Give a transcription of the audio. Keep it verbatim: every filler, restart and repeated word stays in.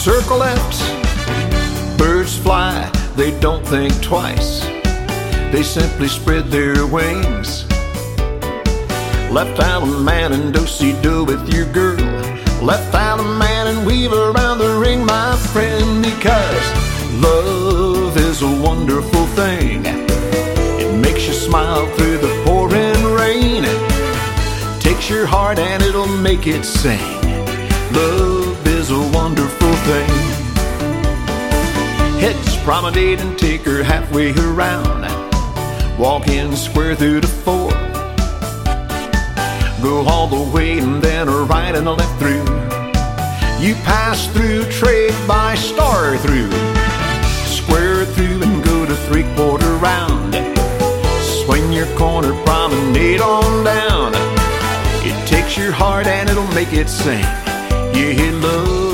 circle left. Birds fly, they don't think twice. They simply spread their wings. Left island man and do-si-do with your girl. Left island man and weave around the ring, my friend. Because love is a wonderful thing. It makes you smile through the pouring rain. Takes your heart and it'll make it sing. Love is a wonderful thing. Heads promenade and take her halfway around. Walk in square through the four. Go all the way and then a right and a left through. You pass through, trade by star through. Square through and go to three-quarter round. Swing your corner, promenade on down. It takes your heart and it'll make it sing. Yeah, love